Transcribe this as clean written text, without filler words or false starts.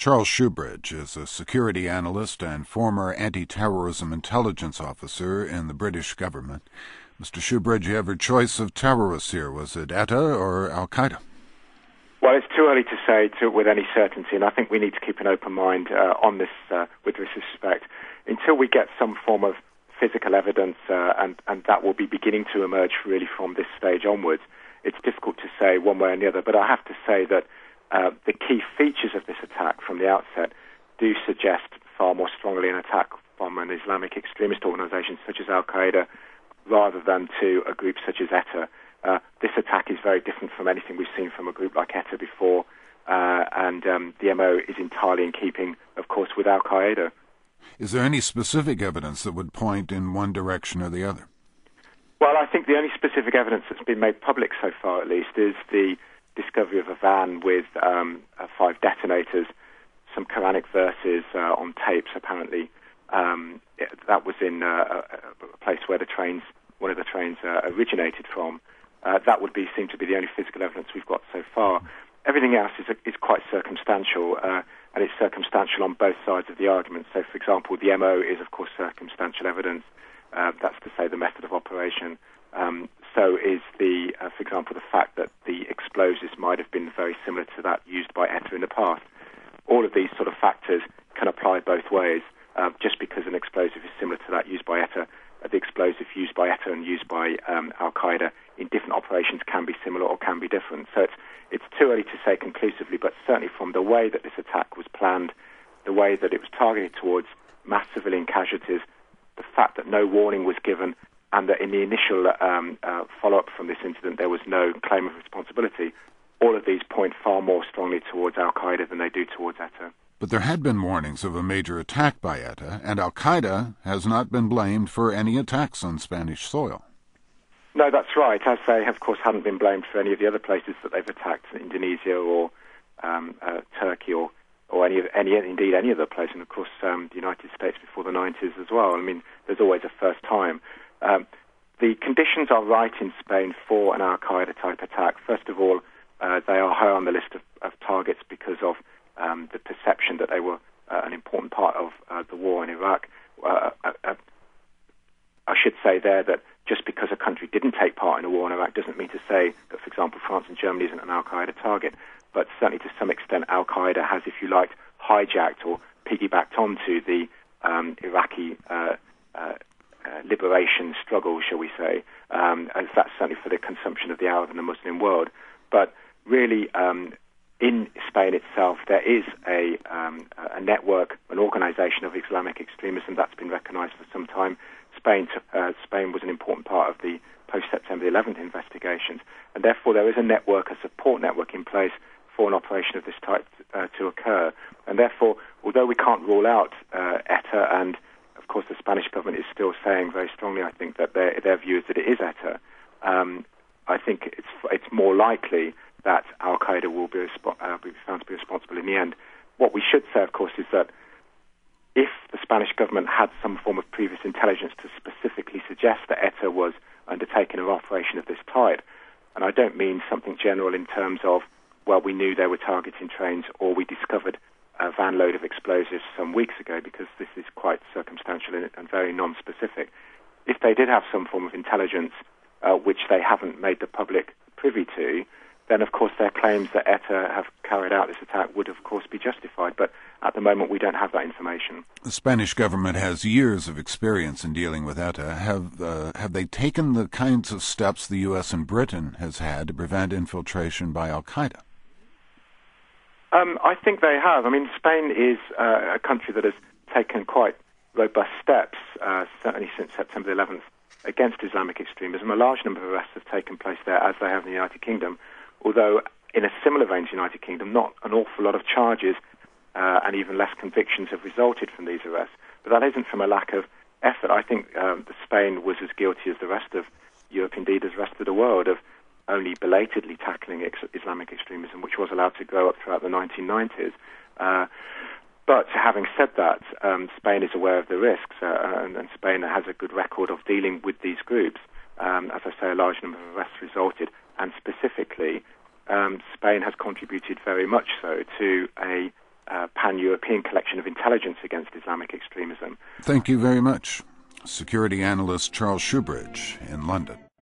Charles Shoebridge is a security analyst and former anti-terrorism intelligence officer in the British government. Mr. Shoebridge, you have your choice of terrorists here. Was it ETA or Al-Qaeda? Well, it's too early to say with any certainty, and I think we need to keep an open mind on this with this respect. Until we get some form of physical evidence, and that will be beginning to emerge really from this stage onwards, it's difficult to say one way or the other. But I have to say that the key features of this attack from the outset do suggest far more strongly an attack from an Islamic extremist organisation such as Al-Qaeda rather than to a group such as ETA. This attack is very different from anything we've seen from a group like ETA before, and the MO is entirely in keeping, of course, with Al-Qaeda. Is there any specific evidence that would point in one direction or the other? Well, I think the only specific evidence that's been made public so far, at least, is the discovery of a van with 5 detonators, some Quranic verses on tapes, apparently. That was in a place where one of the trains originated from. That would seem to be the only physical evidence we've got so far. Everything else is quite circumstantial, and it's circumstantial on both sides of the argument. So, for example, the MO is, of course, circumstantial evidence. That's to say the method of operation. So is for example, the fact that the explosives might have been very similar to that used by ETA in the past. All of these sort of factors can apply both ways. Just because an explosive is similar to that used by ETA, the explosive used by ETA and used by Al-Qaeda in different operations can be similar or can be different. So it's too early to say conclusively, but certainly from the way that this attack was planned, the way that it was targeted towards mass civilian casualties, the fact that no warning was given, and that in the initial follow-up from this incident there was no claim of responsibility, all of these point far more strongly towards Al-Qaeda than they do towards ETA. But there had been warnings of a major attack by ETA, and Al-Qaeda has not been blamed for any attacks on Spanish soil. No, that's right, as they, of course, hadn't been blamed for any of the other places that they've attacked, Indonesia or Turkey or indeed any other place, and of course the United States before the 90s as well. I mean, there's always a first time. The conditions are right in Spain for an Al-Qaeda type attack. First of all, they are high on the list of targets because of the perception that they were an important part of the war in Iraq. I should say there that just because a country didn't take part in a war in Iraq doesn't mean to say that, for example, France and Germany isn't an Al-Qaeda target. But certainly to some extent Al-Qaeda has, if you like, hijacked or piggybacked onto the Iraqi liberation struggle, shall we say, as that's certainly for the consumption of the Arab and the Muslim world. But really, in Spain itself, there is a network, an organization of Islamic extremism that's been recognized for some time. Spain was an important part of the post-September 11th investigations, and therefore there is a network, a support network in place for an operation of this type to occur. And therefore, although we can't rule out ETA, and of course the Spanish government is still saying very strongly, I think, that their view is that it is ETA, I think it's more likely that Al-Qaeda will be found to be responsible in the end. What we should say, of course, is that if the Spanish government had some form of previous intelligence to specifically suggest that ETA was undertaking an operation of this type, and I don't mean something general in terms of, well, we knew they were targeting trains or we discovered a van load of explosives some weeks ago, because this is quite circumstantial and very non-specific. If they did have some form of intelligence which they haven't made the public privy to, then of course their claims that ETA have carried out this attack would of course be justified. But at the moment we don't have that information. The Spanish government has years of experience in dealing with ETA. Have they taken the kinds of steps the U.S. and Britain has had to prevent infiltration by Al-Qaeda? I think they have. I mean, Spain is a country that has taken quite robust steps, certainly since September 11th, against Islamic extremism. A large number of arrests have taken place there, as they have in the United Kingdom, although in a similar vein to the United Kingdom, not an awful lot of charges and even less convictions have resulted from these arrests. But that isn't from a lack of effort. I think Spain was as guilty as the rest of Europe, indeed as the rest of the world, of only belatedly tackling Islamic extremism, which was allowed to grow up throughout the 1990s. But having said that, Spain is aware of the risks, and Spain has a good record of dealing with these groups. As I say, a large number of arrests resulted, and specifically, Spain has contributed very much so to a pan-European collection of intelligence against Islamic extremism. Thank you very much. Security analyst Charles Shoebridge in London.